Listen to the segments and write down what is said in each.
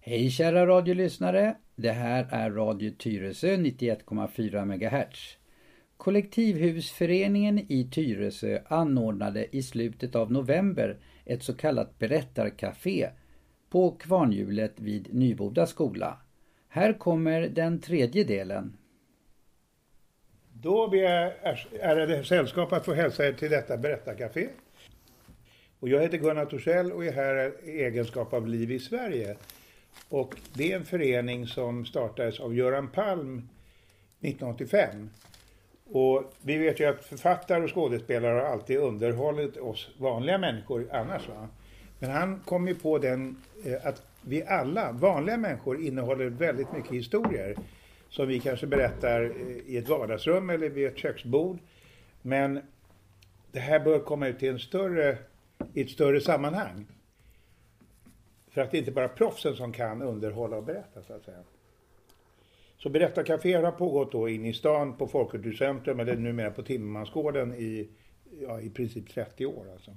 Hej kära radiolyssnare, det här är Radio Tyresö 91,4 MHz. Kollektivhusföreningen i Tyresö anordnade i slutet av november ett så kallat berättarcafé på Kvarnhjulet vid Nyboda skola. Här kommer den tredje delen. Då ber jag ärade sällskap att få hälsa er till detta berättarcafé. Och jag heter Gunnar Torssell och är här i egenskap av Liv i Sverige. Och det är en förening som startades av Göran Palm 1985. Och vi vet ju att författare och skådespelare har alltid underhållit oss vanliga människor annars, va? Men han kom ju på att vi alla, vanliga människor, innehåller väldigt mycket historier som vi kanske berättar i ett vardagsrum eller vid ett köksbord. Men det här bör komma ut i ett större sammanhang. För att det inte bara proffsen som kan underhålla och berätta, så att säga. Så berättarcaféer har pågått då in i stan på Folkkulturcentrum eller numera på Timmermansgården i princip 30 år alltså.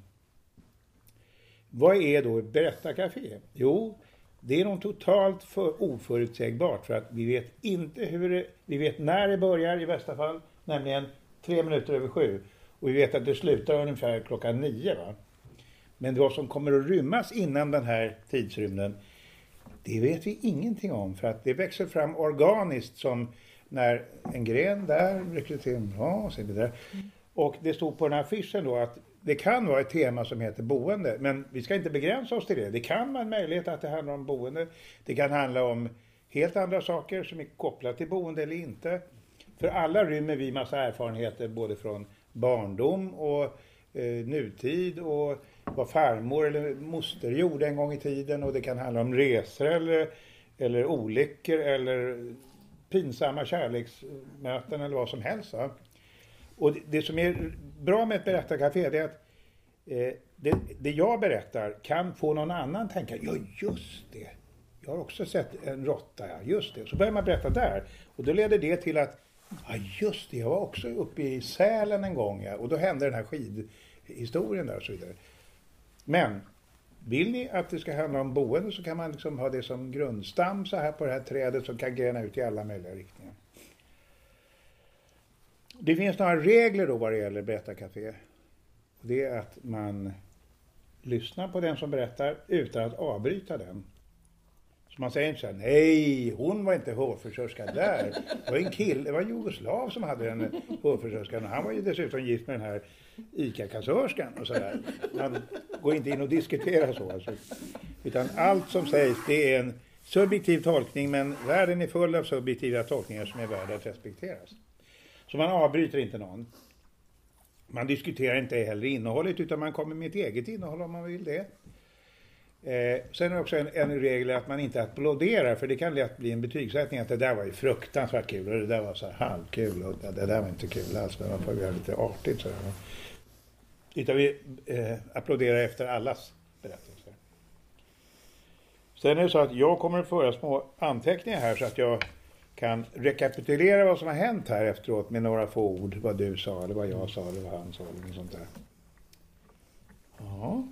Vad är då ett berättarcafé? Jo, det är nog totalt oförutsägbart för att vi vet inte vi vet när det börjar i bästa fall, nämligen 7:03. Och vi vet att det slutar ungefär 9:00, va? Men vad som kommer att rymmas innan den här tidsrymden, det vet vi ingenting om, för att det växer fram organiskt som när en gren där rycker till, och så vidare. Och det stod på den här affischen då att det kan vara ett tema som heter boende, men vi ska inte begränsa oss till det. Det kan vara en möjlighet att det handlar om boende. Det kan handla om helt andra saker som är kopplade till boende eller inte. För alla rymmer vi massa erfarenheter både från barndom och nutid och vad farmor eller moster gjorde en gång i tiden, och det kan handla om resor eller olyckor eller pinsamma kärleksmöten eller vad som helst. Va? Och det som är bra med ett berättarcafé är att det jag berättar kan få någon annan tänka, ja just det, jag har också sett en råtta, ja just det. Så börjar man berätta där och då leder det till att, ja just det, jag var också uppe i Sälen en gång, ja, och då hände den här skidhistorien där och så vidare. Men vill ni att det ska handla om boende så kan man liksom ha det som grundstam så här på det här trädet som kan grena ut i alla möjliga riktningar. Det finns några regler då vad det gäller berättarcafé. Det är att man lyssnar på den som berättar utan att avbryta den. Så man säger inte så här, nej, hon var inte hovfrisörska där. Det var en kille, det var en jugoslav som hade en hovfrisörska. Han var ju dessutom gift med den här ICA-kassörskan och sådär. Man går inte in och diskuterar så. Alltså. Utan allt som sägs, det är en subjektiv tolkning, men världen är full av subjektiva tolkningar som är värda att respekteras. Så man avbryter inte någon. Man diskuterar inte heller innehållet, utan man kommer med ett eget innehåll om man vill det. Sen är det också en regel att man inte applåderar, för det kan lätt bli en betygssättning att det där var ju fruktansvärt kul och det där var så här halvkul och det där var inte kul alls, men man får göra lite artigt så här. Utan vi applåderar efter allas berättelser. Sen är det så att jag kommer att föra små anteckningar här så att jag kan rekapitulera vad som har hänt här efteråt med några få ord, vad du sa eller vad jag sa eller vad han sa eller något sånt där. Ja.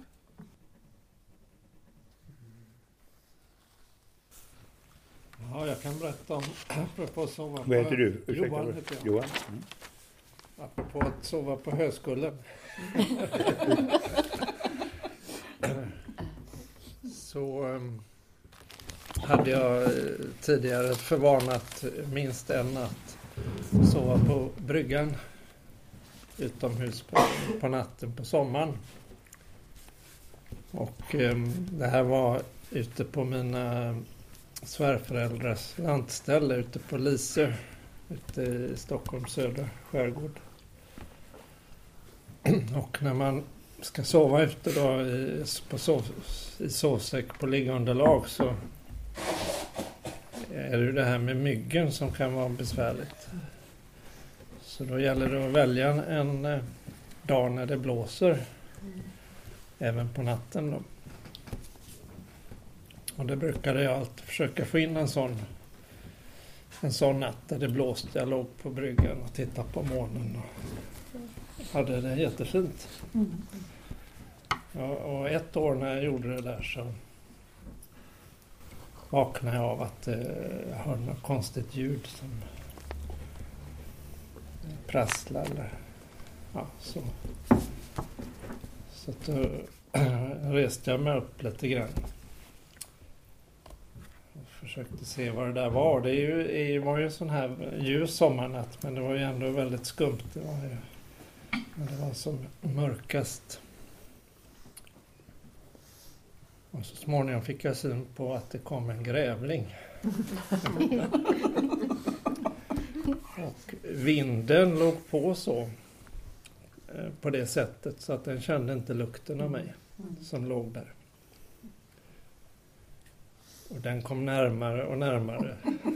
Ja, jag kan berätta om apropå sova på... Vad heter du? Ursäkta, Johan heter jag. Johan. Apropå att sova på höskullen. Så hade jag tidigare förvarnat minst en natt sova på bryggan utomhus på natten på sommaren. Och det här var ute på mina svärföräldrars lantställe ute på Lisö, ute i Stockholms södra skärgård. Och när man ska sova ute då i sovsäck på liggunderlag så är det det här med myggen som kan vara besvärligt. Så då gäller det att välja en dag när det blåser, även på natten då. Och det brukade jag alltid försöka få in en sån natt där det blåste. Jag låg på bryggan och tittade på månen och hade det jättefint. Ja, och ett år när jag gjorde det där så vaknade jag av att jag hörde något konstigt ljud som prasslar eller så. Så att då reste jag mig upp lite grann. Och försökte se vad det där var. Det var ju en sån här ljus sommarnatt, men det var ju ändå väldigt skumt. Det var som mörkast. Och så småningom fick jag syn på att det kom en grävling. Och vinden låg på så. På det sättet så att den kände inte lukten av mig som låg där. Och den kom närmare och närmare.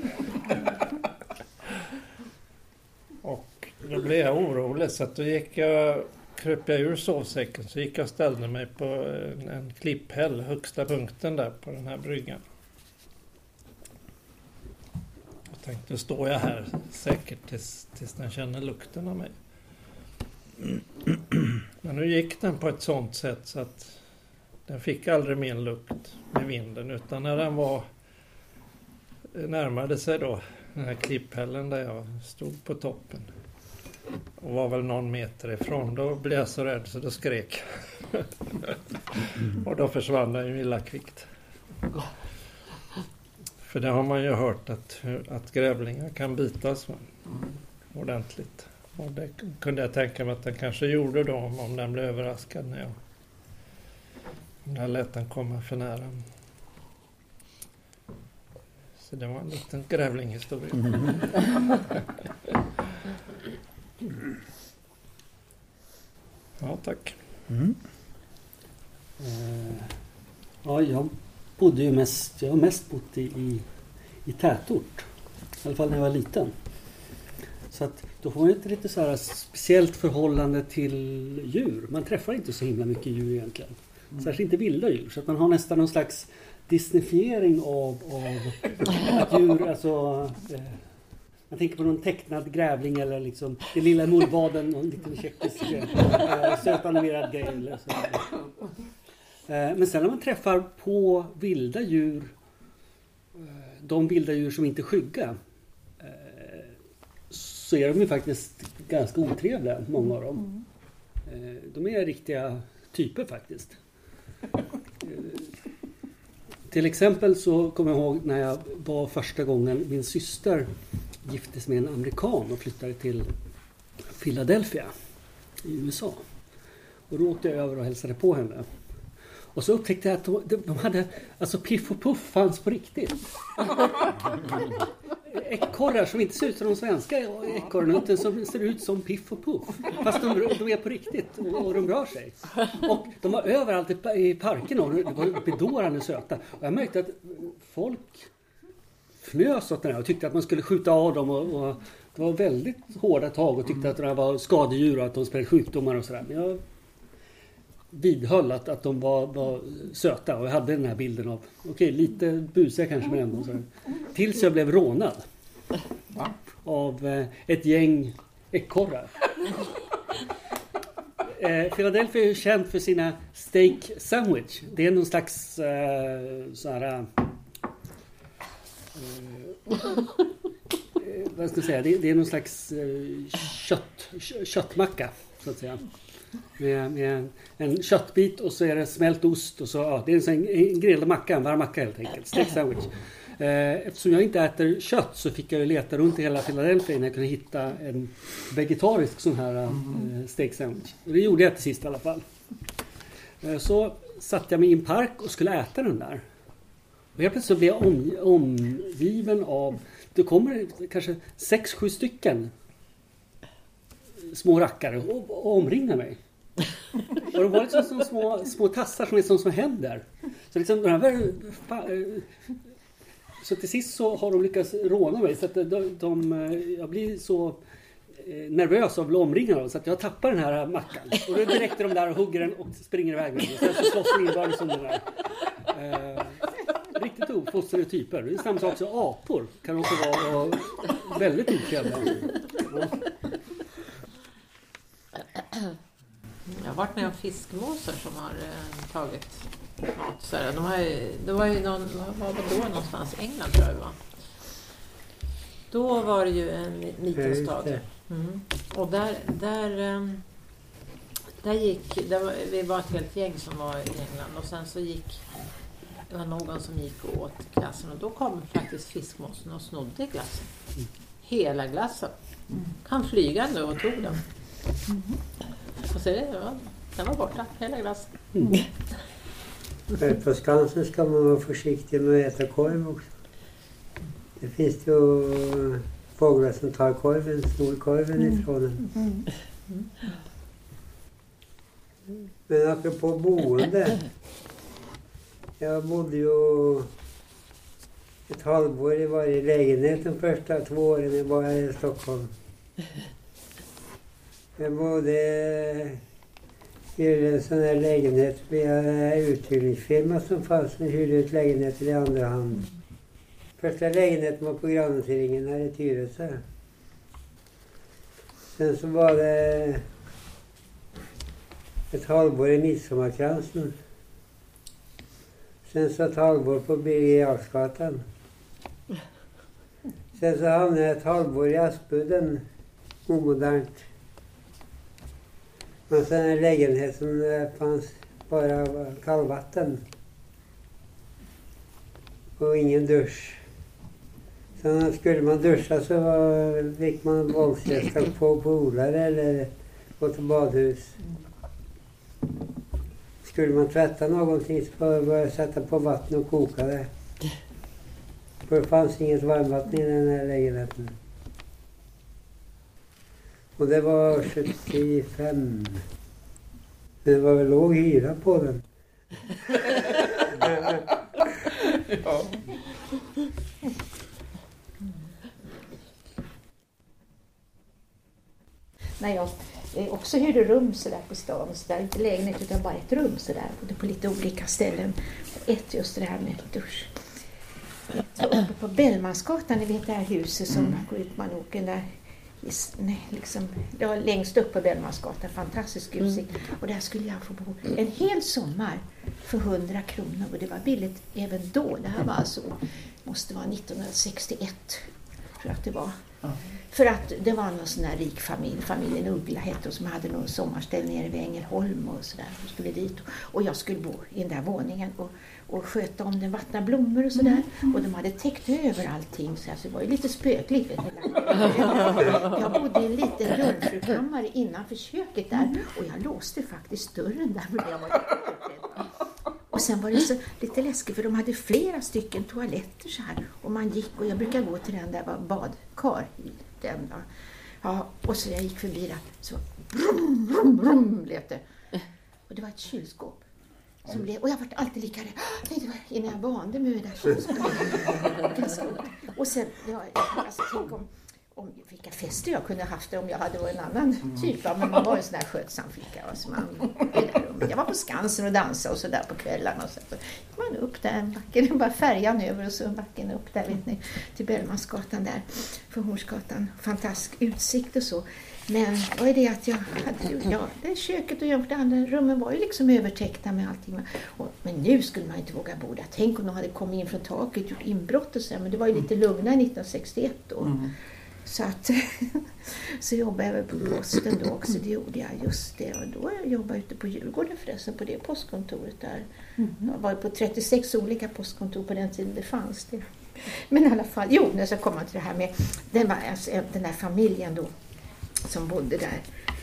Och då blev jag orolig, så att då kröp jag ur sovsäcken, så gick jag och ställde mig på en klipphäll, högsta punkten där på den här bryggan. Och tänkte, då står jag här säkert tills den känner lukten av mig. Men nu gick den på ett sånt sätt så att den fick aldrig min lukt med vinden, utan när den närmade sig då den här klipphällen där jag stod på toppen och var väl någon meter ifrån, då blev jag så rädd så då skrek. Och då försvann den ju illa kvickt. För det har man ju hört att grävlingar kan bitas ordentligt. Och det kunde jag tänka mig att den kanske gjorde då, om den blev överraskad när jag lät den komma för nära. Så det var en liten grävlinghistoria. Ja, tack. Ja, jag bodde ju jag har mest bott i tätort. I alla fall när jag var liten. Så att då får man ett lite så här speciellt förhållande till djur. Man träffar inte så himla mycket djur egentligen. Särskilt inte vilda djur. Så att man har nästan någon slags disneyfiering av att djur, alltså man tänker på någon tecknad grävling eller liksom det lilla mullvaden och en liten tjeckisk sötanimerad grej eller så. Men sen när man träffar på vilda djur, de vilda djur som inte är skygga, så är de ju faktiskt ganska otrevliga, många av dem. De är riktiga typer faktiskt. Till exempel så kommer jag ihåg när jag var första gången min syster gifte sig med en amerikan och flyttade till Philadelphia i USA. Och då åkte jag över och hälsade på henne. Och så upptäckte jag att de hade, alltså Piff och Puff fanns på riktigt. Ekorrar som inte ser ut som de svenska ekorrarna, utan som ser ut som Piff och Puff. Fast de är på riktigt och de rör sig. Och de var överallt i parken och det var bedårande söta. Och jag märkte att folk fnös åt den här och tyckte att man skulle skjuta av dem. Och det var väldigt hårda tag och tyckte att det var skadedjur och att de spred sjukdomar och sådär. Men jag vidhöll att de var söta och jag hade den här bilden av lite busiga kanske, men ändå så. Tills jag blev rånad av ett gäng ekorrar. Philadelphia är ju känt för sina steak sandwich. Det är någon slags så här vad ska jag säga, det är någon slags köttmacka så att säga. Med en köttbit och så är det smält ost och så det är en grillad macka, en varm macka helt enkelt, steak sandwich. Eftersom jag inte äter kött så fick jag leta runt i hela Philadelphia när jag kunde hitta en vegetarisk sån här steak sandwich. Och det gjorde jag till sist i alla fall. Så satte jag mig i en park och skulle äta den där. Och helt plötsligt blev jag omgiven av, det kommer kanske 6-7 stycken små rackare och omringar mig. Och de var liksom som små tassar som är som händer. Så liksom så till sist så har de lyckats råna mig så att jag blir så nervös av att bli omringad så att jag tappar den här mackan. Och då direkt är de där och hugger den och springer iväg med den. Och sen så slåss de inbördes som den där. Riktigt ofostrade typer. Det är samma sak som apor kan också vara väldigt otrevliga. Ja. Jag har varit med om fiskmåsar som har tagit mat. Så här, det var ju någon, vad var då någonstans? England tror jag det var. Då var det ju en liten stad. Och vi var ett helt gäng som var i England och sen så det var någon som gick och åt glassen och då kom faktiskt fiskmåsen och snodde glassen. Hela glassen. Han flygande och tog den. Och så den var borta, hela glassen. På Skansen ska man vara försiktig med att äta korv också. Det finns ju fåglar som tar korven, snor korven ifrån den. Men apropå boende. Jag bodde ju ett halvår i varje lägenhet de första 2 åren jag var här i Stockholm. Jag bodde i en sån här lägenhet via en uthyrningsfirma som fanns som hyrde ut lägenheter i andra hand. Första lägenheten var på Granensringen här i Tyresö. Sen så var det ett halvår i Midsommarkransen. Sen så ett halvår på Birger Jarlsgatan. Sen så hamnade jag ett halvår i Aspudden, omodernt. Men sen en lägenhet som det fanns bara kallvatten. Och ingen dusch. Sen skulle man duscha så fick man våldsällskap på polare eller gå till badhus. Skulle man tvätta någonting så började jag sätta på vatten och koka det. För det fanns inget varmvatten i den här lägenheten. Och det var 75. Det var väl låg hyra på den. Ja. När jag också hyrde rum så där på stan, så där, inte lägenhet utan bara ett rum så där, bodde på lite olika ställen. Ett just det här med dusch. Så uppe på Bellmansgatan, ni vet det här huset som går ut man åker där. Liksom, det var längst upp på Bellmansgatan, fantastisk utsikt. Och där skulle jag få bo en hel sommar för 100 kronor. Och det var billigt även då. Det här var alltså, måste vara 1961 tror jag att det var. För att det var någon sån här rik familj, familjen Uggla hette, som hade någon sommarställ nere vid Ängelholm och sådär. Så skulle dit och jag skulle bo i den där våningen och sköta om den, vattna blommor och sådär. Och de hade täckt över allting så det var ju lite spökligt. Jag bodde i en liten jungfrukammare innanför köket där och jag låste faktiskt dörren där för jag var rädd. Och sen var det så lite läskigt för de hade flera stycken toaletter så här. Och man gick och jag brukar gå till den där var badkar i den då. Ja, och så jag gick förbi där så brum, brum, brum lät det. Och det var ett kylskåp. Som blev, och jag var alltid lika rädd. Innan jag vande mig med det där kylskåpet. Och sen, alltså, tänk om vilka fester jag kunde haft det om jag hade varit en annan typ. Men man var en sån där skötsam flicka. Alltså jag var på Skansen och dansade och sådär på kvällarna. Och så gick man upp där en backen, bara färjan över och så backen upp där vet ni, till Bellmansgatan där. För Hornsgatan. Fantastisk utsikt och så. Men vad är det att jag hade, det köket och de andra rummen var ju liksom övertäckta med allting. Men nu skulle man inte våga bo där. Tänk om de hade kommit in från taket och gjort inbrott och så. Men det var ju lite lugnare 1961 då. Så att så jobbade jag på posten då också, det gjorde jag just det. Och då jobbade jag ute på Djurgården förresten, på det postkontoret där. Jag var på 36 olika postkontor på den tiden det fanns det. Men i alla fall, när jag kom till det här med, den där familjen då som bodde där.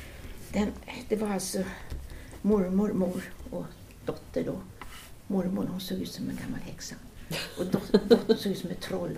Det var alltså mormor, mor och dotter då. Mormor, hon såg ut som en gammal häxa. Och dottern såg ut som ett troll.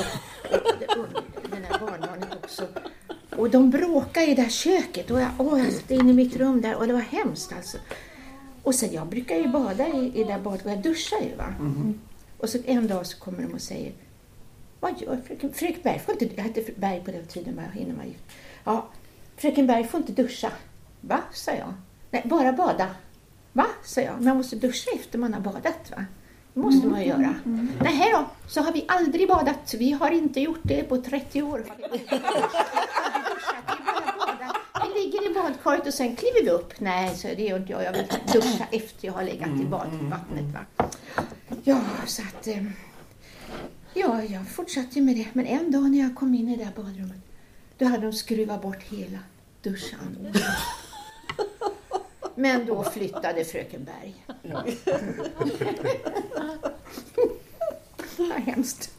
Och den där barnbarnet också. Och de bråkade i det där köket. Och jag satt in i mitt rum där. Och det var hemskt alltså. Och sen jag brukar ju bada i där badet. Och jag duschar ju va. Och så en dag så kommer de och säger. Vad gör fröken Berg? Jag hette Berg på den tiden innan man gift. Ja, fröken Berg får inte duscha. Va? Sa jag. Nej, bara bada. Va? Sa jag. Man måste duscha efter man har badat va? Det måste man göra. Nej då, så har vi aldrig badat. Vi har inte gjort det på 30 år. Vi ligger i badkaret och sen kliver vi upp. Nej, så det gör inte jag. Jag vill duscha efter jag har legat i badvattnet. Va? Ja, så att... Ja, jag fortsatte med det. Men en dag när jag kom in i det där badrummet, då hade de skruvat bort hela duschanordningen. Men då flyttade fröken Berg. Ja. Vad hemskt.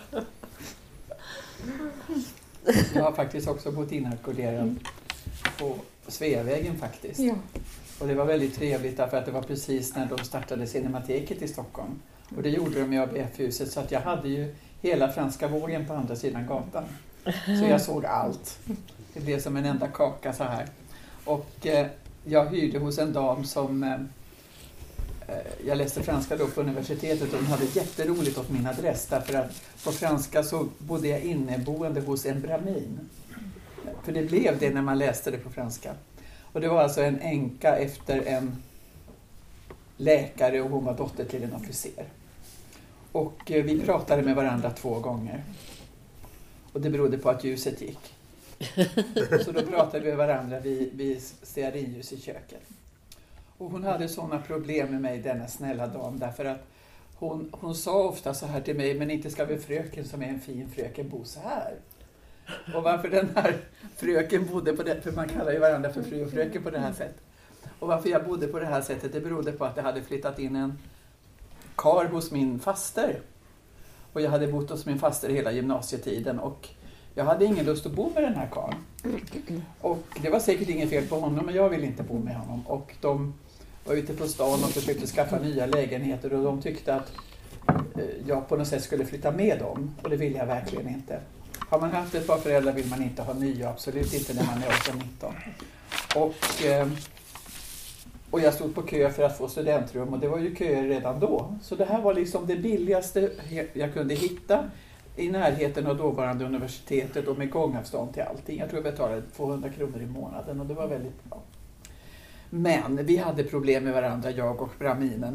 Jag har faktiskt också bott inackorderad på Sveavägen faktiskt. Ja. Och det var väldigt trevligt därför att det var precis när de startade Cinemateket i Stockholm. Och det gjorde de i ABF-huset, så att jag hade ju hela Franska vågen på andra sidan gatan. Så jag såg allt. Det blev som en enda kaka så här. Och jag hyrde hos en dam som... jag läste franska då på universitetet och de hade jätteroligt åt min adress. Därför att på franska så bodde jag inneboende hos en bramin. För det blev det när man läste det på franska. Och det var alltså en änka efter en läkare och hon var dotter till en officer. Och vi pratade med varandra 2 gånger. Och det berodde på att ljuset gick. Så då pratade vi med varandra vid stearinljus i köket. Och hon hade sådana problem med mig, denna snälla dam. Därför att hon sa ofta så här till mig, men inte ska väl fröken som är en fin fröken bo så här. Och varför den här fröken bodde på det, för man kallar ju varandra för fru och fröken på det här sättet. Och varför jag bodde på det här sättet, det berodde på att det hade flyttat in en kar hos min faster. Och jag hade bott hos min faster hela gymnasietiden och jag hade ingen lust att bo med den här karln. Och det var säkert inget fel på honom, men jag ville inte bo med honom. Och de var ute på stan och försökte skaffa nya lägenheter och de tyckte att jag på något sätt skulle flytta med dem. Och det ville jag verkligen inte. Har man haft ett par föräldrar vill man inte ha nya, absolut inte när man är 18-19. Och jag stod på kö för att få studentrum och det var ju köer redan då. Så det här var liksom det billigaste jag kunde hitta i närheten av dåvarande universitetet och med gångavstånd till allting. Jag tror jag betalade 200 kronor i månaden och det var väldigt bra. Men vi hade problem med varandra, jag och braminen.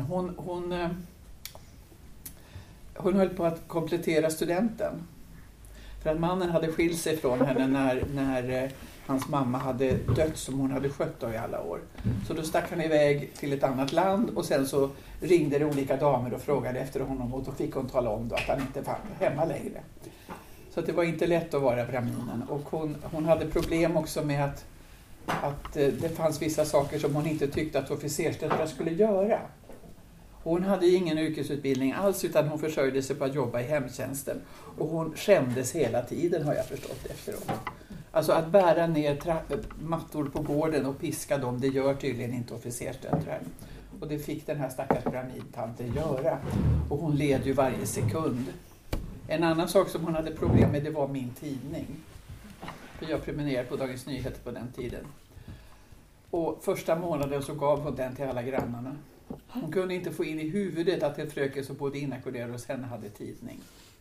Hon höll på att komplettera studenten. För att mannen hade skilt sig från henne när hans mamma hade dött som hon hade skött då i alla år. Så då stack han iväg till ett annat land och sen så ringde det olika damer och frågade efter honom och då fick hon tala om då att han inte var hemma längre. Så det var inte lätt att vara braminen. Och hon hade problem också med att det fanns vissa saker som hon inte tyckte att officersdöttrar skulle göra. Hon hade ingen yrkesutbildning alls utan hon försörjde sig på att jobba i hemtjänsten. Och hon skämdes hela tiden har jag förstått efteråt. Alltså att bära ner mattor på gården och piska dem, det gör tydligen inte officersdöttrar. Och det fick den här stackars bramidtanten göra. Och hon led ju varje sekund. En annan sak som hon hade problem med det var min tidning. För jag prenumererade på Dagens Nyheter på den tiden. Och första månaden så gav hon den till alla grannarna. Hon kunde inte få in i huvudet att en fröken som bodde inackorderad hos henne hade tidning.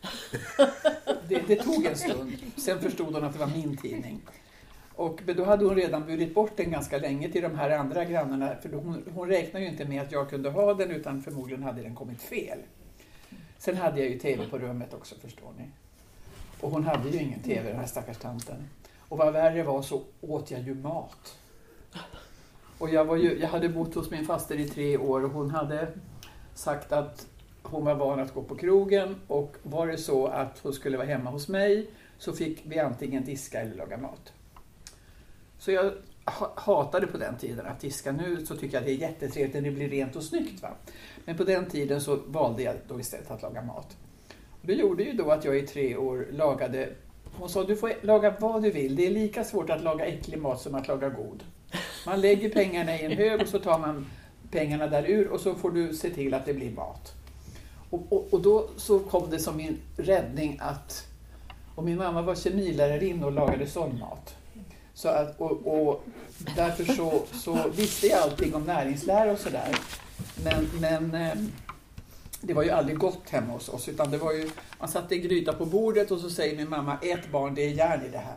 Det tog en stund. Sen förstod hon att det var min tidning. Och då hade hon redan burit bort den ganska länge till de här andra grannarna. För hon räknar ju inte med att jag kunde ha den utan förmodligen hade den kommit fel. Sen hade jag ju tv på rummet också förstår ni. Och hon hade ju ingen tv den här stackars tanten. Och vad värre var så åt jag ju mat. Och jag hade bott hos min faster i 3 år och hon hade sagt att hon var van att gå på krogen och var det så att hon skulle vara hemma hos mig så fick vi antingen diska eller laga mat. Så jag hatade på den tiden att diska. Nu så tycker jag det är jättetrevligt när det blir rent och snyggt va. Men på den tiden så valde jag då istället att laga mat. Och det gjorde ju då att jag i 3 år lagade, hon sa du får laga vad du vill, det är lika svårt att laga äcklig mat som att laga god. Man lägger pengarna i en hög och så tar man pengarna där ur och så får du se till att det blir mat. Och då så kom det som min räddning att, och min mamma var kemilärarinna och lagade sån mat. Så att, och därför så visste jag allting om näringslära och sådär. Men det var ju aldrig gott hemma hos oss utan det var ju, man satte en gryta på bordet och så säger min mamma, ett barn det är järn i det här.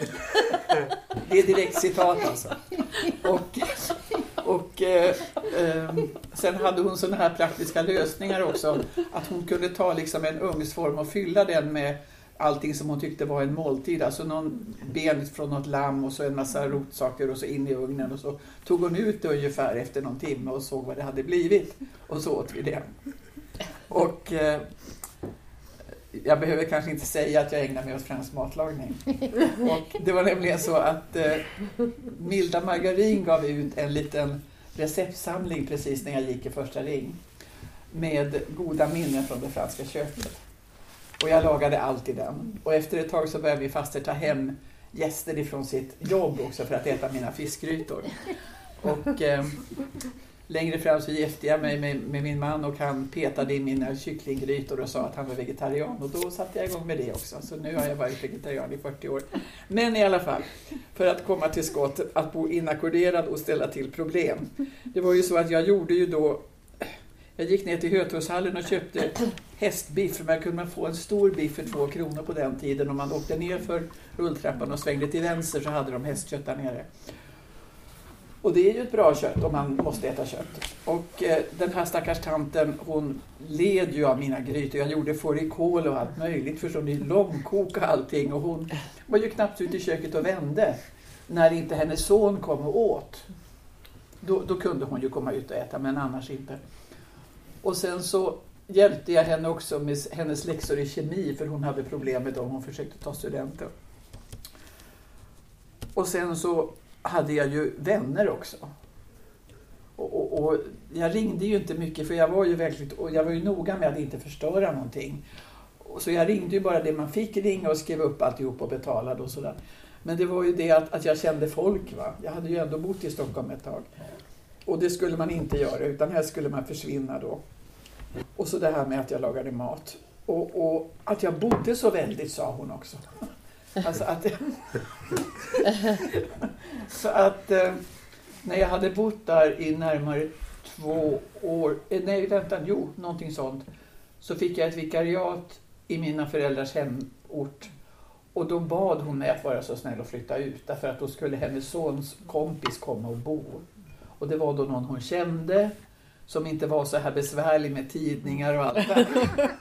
Det är direkt citat alltså. Och sen hade hon sådana här praktiska lösningar också. Att hon kunde ta liksom en ugnsform och fylla den med allting som hon tyckte var en måltid. Alltså någon ben från något lamm och så en massa rotsaker och så in i ugnen. Och så tog hon ut det ungefär efter någon timme och såg vad det hade blivit. Och så åt vi det. Och jag behöver kanske inte säga att jag ägnar mig åt fransk matlagning. Och det var nämligen så att Milda Margarin gav ut en liten receptsamling precis när jag gick i första ring. Med goda minnen från det franska köket. Och jag lagade alltid den. Och efter ett tag så började min faster ta hem gäster ifrån sitt jobb också för att äta mina fiskgrytor. Och längre fram så gifte jag mig med min man och han petade i mina kycklinggrytor och sa att han var vegetarian. Och då satte jag igång med det också. Så nu har jag varit vegetarian i 40 år. Men i alla fall, för att komma till skott, att bo inackorderad och ställa till problem. Det var ju så att jag gjorde ju då... Jag gick ner till Hötorgshallen och köpte hästbiff. För man kunde få en stor biff för 2 kronor på den tiden. Om man åkte ner för rulltrappan och svängde till vänster så hade de hästkött där nere. Och det är ju ett bra kött om man måste äta kött. Och den här stackars tanten, hon led ju av mina grytor. Jag gjorde fårikål och allt möjligt. Förstår ni, långkok och allting. Och hon var ju knappt ute i köket och vände. När inte hennes son kom och åt. Då kunde hon ju komma ut och äta, men annars inte. Och sen så hjälpte jag henne också med hennes läxor i kemi. För hon hade problem med dem. Hon försökte ta studenten. Och sen så hade jag ju vänner också. Och jag ringde ju inte mycket för jag var ju noga med att inte förstöra någonting. Och så jag ringde ju bara det man fick ringa och skrev upp alltihop och betalade och sådär. Men det var ju det att jag kände folk, va. Jag hade ju ändå bott i Stockholm ett tag. Och det skulle man inte göra, utan här skulle man försvinna då. Och så det här med att jag lagade mat. Och att jag bodde så väldigt, sa hon också. Alltså att... Så att när jag hade bott där i närmare 2 år... någonting sånt. Så fick jag ett vikariat i mina föräldrars hemort. Och då bad hon mig att vara så snäll och flytta ut. Därför att då skulle hennes sons kompis komma och bo. Och det var då någon hon kände. Som inte var så här besvärlig med tidningar och allt det.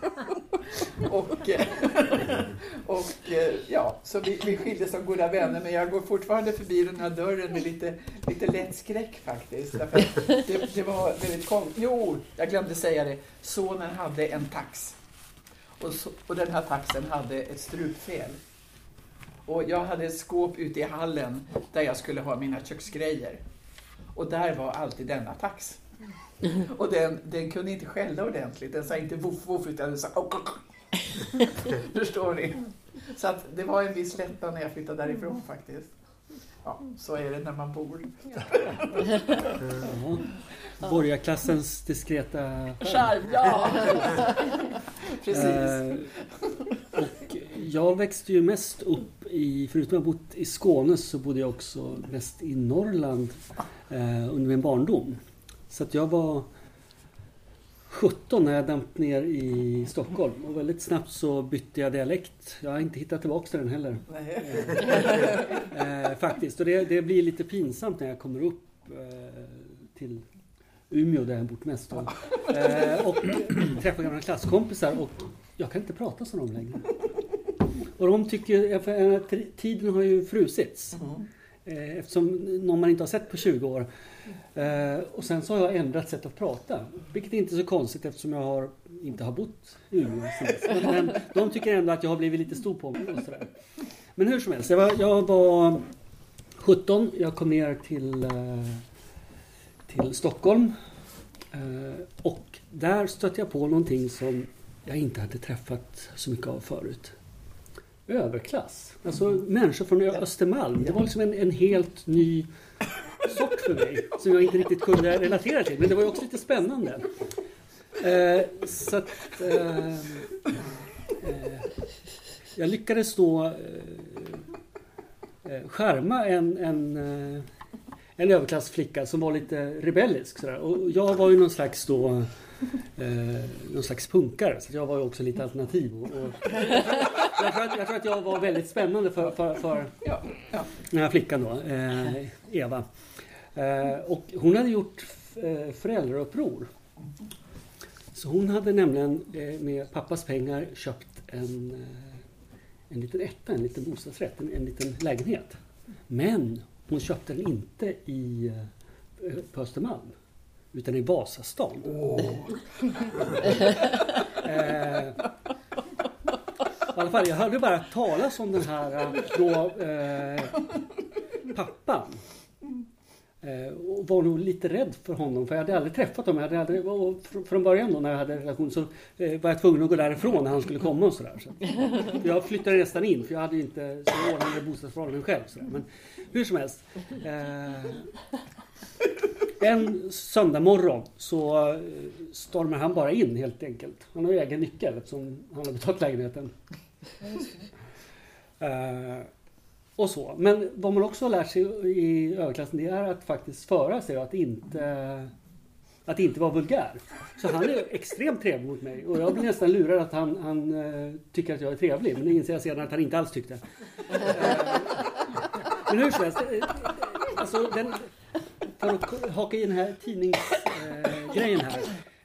och ja, så vi skildes som goda vänner. Men jag går fortfarande förbi den här dörren med lite lätt skräck faktiskt. Därför det var väldigt konstigt. Jo, jag glömde säga det. Sonen hade en tax. Och den här taxen hade ett strupfel. Och jag hade ett skåp ute i hallen där jag skulle ha mina köksgrejer. Och där var alltid denna tax. Och den kunde inte skälla ordentligt. Den sa inte voff voff utan den sa Förstår ni? Så att det var en viss lättnad när jag flyttade därifrån faktiskt. Ja, så är det när man bor. Borgarklassens diskreta charm, ja. Precis. Och jag växte ju mest upp förutom att jag bott i Skåne så bodde jag också mest i Norrland under min barndom. Så att jag var 17 när jag damp ner i Stockholm och väldigt snabbt så bytte jag dialekt. Jag har inte hittat tillbaka till den heller. Faktiskt. Och det blir lite pinsamt när jag kommer upp till Umeå där jag bott mest. Och träffar gamla klasskompisar och jag kan inte prata som dem längre. Och de tycker att tiden har ju frusits. Eftersom någon man inte har sett på 20 år. Och sen så har jag ändrat sätt att prata. Vilket är inte så konstigt eftersom jag inte har bott i Umeå. Men de tycker ändå att jag har blivit lite stor på mig. Och sådär. Men hur som helst. Jag var 17. Jag kom ner till Stockholm. Och där stötte jag på någonting som jag inte hade träffat så mycket av förut. Överklass. Alltså människor från Östermalm. Det var liksom en helt ny sort för mig. Som jag inte riktigt kunde relatera till. Men det var ju också lite spännande. Så att jag lyckades då skärma en överklassflicka som var lite rebellisk. Sådär. Och jag var ju någon slags punkare. Så jag var ju också lite alternativ. Jag tror att jag var väldigt spännande för den här flickan då, Eva. Och hon hade gjort föräldrauppror. Så hon hade nämligen med pappas pengar köpt en liten etta, en liten bostadsrätt, en liten lägenhet. Men hon köpte den inte på Östermalm, utan i Vasastan. I alla fall, jag hörde bara talas om den här pappan. Och var nog lite rädd för honom, för jag hade aldrig träffat honom. Och från början då, när jag hade relation, så var jag tvungen att gå därifrån när han skulle komma och sådär. Så jag flyttade nästan in, för jag hade inte så ordnade bostadsförhållanden själv. Sådär. Men hur som helst. En söndag morgon så stormar han bara in helt enkelt. Han har ju egen nyckel eftersom han har betalt lägenheten. Och så. Men vad man också har lärt sig i överklassen, det är att faktiskt föra sig och att inte vara vulgär. Så han är extremt trevlig mot mig. Och jag blir nästan lurad att han tycker att jag är trevlig. Men det inser jag sedan att han inte alls tyckte. Men hur som helst. Alltså för att haka i den här tidningsgrejen här.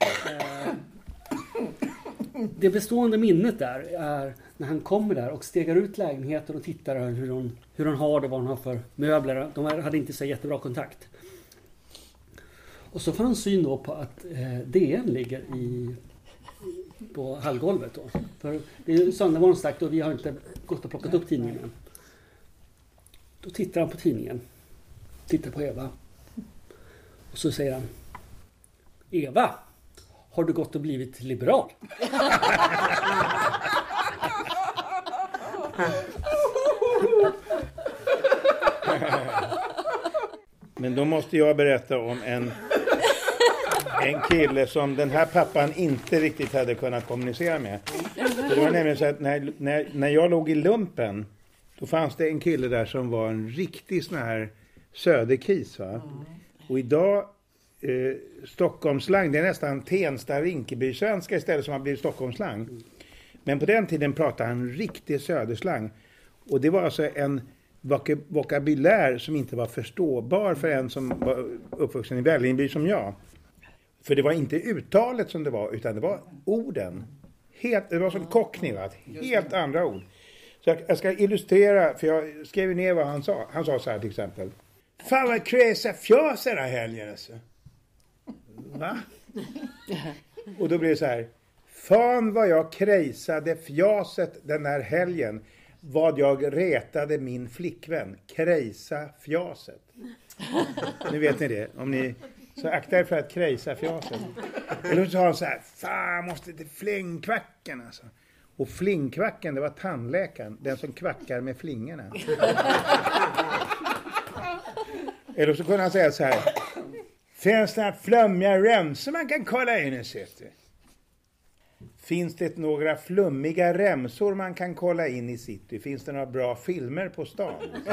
Det bestående minnet där är när han kommer där och stegar ut lägenheten och tittar hur hon har det, vad hon har för möbler. De hade inte så jättebra kontakt. Och så får han syn då på att DN ligger på hallgolvet då. För det är söndag morgon sagt och vi har inte gått och plockat upp tidningen än. Då tittar han på tidningen. Tittar på Eva. Och så säger han: Eva, har du gått och blivit liberal? Men då måste jag berätta om en kille som den här pappan inte riktigt hade kunnat kommunicera med. Det var nämligen så att när jag låg i lumpen, då fanns det en kille där som var en riktig sån här söderkis, va? Och idag Stockholmslang, det är nästan Tensta-Rinkeby-svenska istället som har blivit Stockholmslang. Men på den tiden pratade han riktig söderslang. Och det var alltså en vokabulär som inte var förståbar för en som var uppvuxen i Vällingby som jag. För det var inte uttalet som det var, utan det var orden. Det var som kockning, helt andra ord. Så jag ska illustrera, för jag skrev ner vad han sa. Han sa så här till exempel: fan vad kräsa fjäs den här helgen alltså. Va? Och då blir det så här: fan vad jag krejsade fjaset den här helgen. Vad jag retade min flickvän. Krejsa fjaset. Nu vet ni det. Om ni så aktar er för att krejsa fjaset. Eller så sa han så här: fan måste till flingkvacken alltså. Och flingkvacken, det var tandläkaren. Den som kvackar med flingorna. Eller så kunde han säga så här: finns det några flummiga remsor man kan kolla in i city? Finns det några flummiga remsor man kan kolla in i city? Finns det några bra filmer på stan?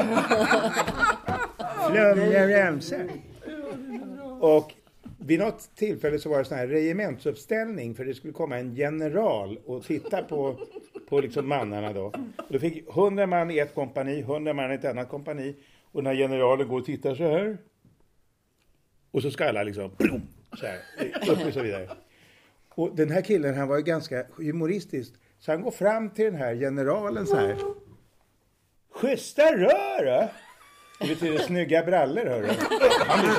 Flummiga remsor. Och vid något tillfälle så var det sån här regementsuppställning, för det skulle komma en general och titta på liksom mannarna då. Och då fick 100 man i ett kompani, 100 man i ett annat kompani. Och när generalen går och tittar så här. Och så ska alla liksom så här, upp och så vidare. Och den här killen, han var ju ganska humoristisk. Så han går fram till den här generalen så här: schyssta rör då? Det betyder snygga brallor, hörru. Han blir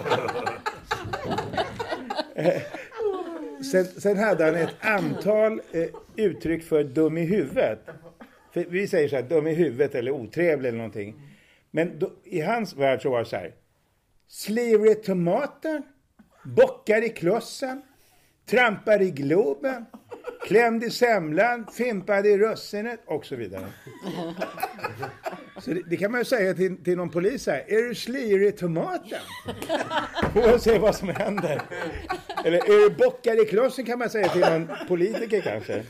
så. Sen hade han ett antal uttryck för dum i huvudet. För vi säger så här: dum i huvudet eller otrevlig eller någonting. Men då, i hans värld så var det så här: slivrig i tomaten, bockar i klossen, trampar i globen, klämd i semlan, fimpad i russinet och så vidare. Så det kan man ju säga till någon polis här: är du slivrig i tomaten? Och se vad som händer. Eller är du bockar i klossen, kan man säga till någon politiker kanske.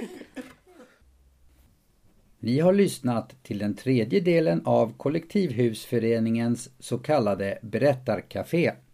Ni har lyssnat till den tredje delen av Kollektivhusföreningens så kallade berättarcafé.